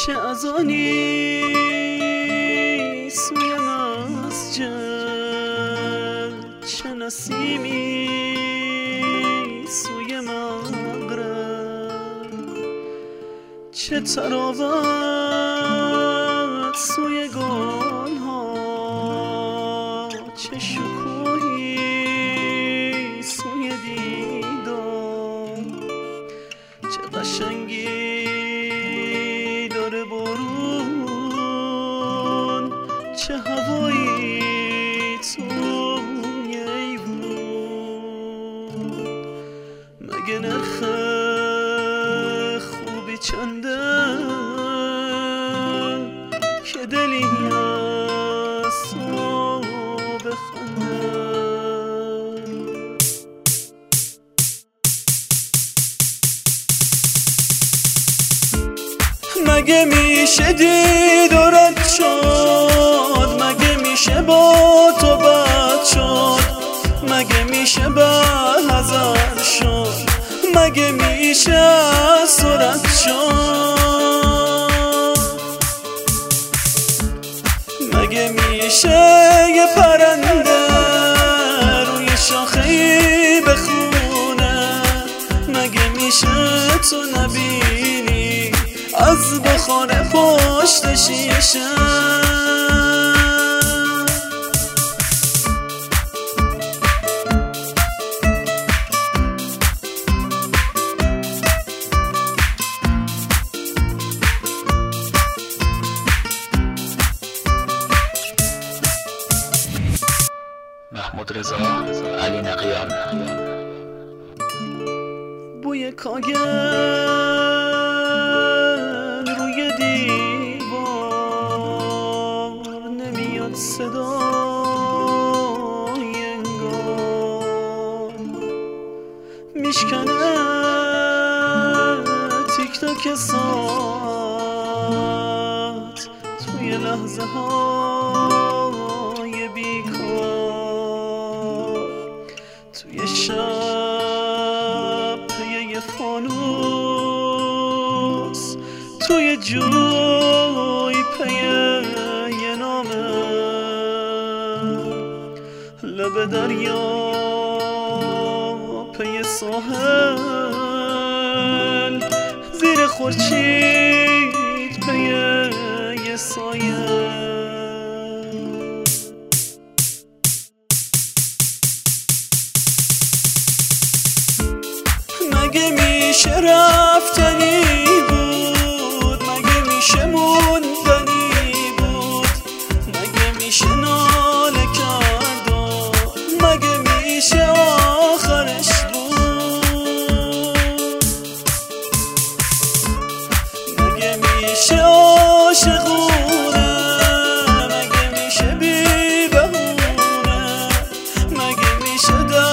چه اذانی سوی مسجد، چه نسیمی سوی مغرب، چه طراوت سوی گلها، چه شکوهی سوی دیدار، چه قشنگی داره بارون، چه هوایی توی ایوون. مگه نرخ خوبی چنده که دلی هست و بخنده؟ مگه میشه دید و رد شد؟ مگه میشه با تو بد شد؟ مگه میشه به هزار شد؟ مگه میشه سرت شد؟ مگه میشه یه پرنده روی شاخه‌ای بخونه؟ مگه میشه تو نبینی از بخار پشت شیشه؟ محمود رضا علی نقیان. بوی کاگل روی دیوار نمیاد، صدای انگار میشکنه تیک تاک ساعت توی لحظه های بیکار، توی شب یه فانوس، توی جوی پی یه نامه، لب دریا پی ساحل، زیر خورشید پی یه سایه. مگه میشه رفتنی بود؟ مگه میشه موندنی بود؟ مگه میشه ناله کردن؟ مگه میشه آخرش بود؟ مگه میشه عاشقونه؟ مگه میشه بی بهونه؟ مگه میشه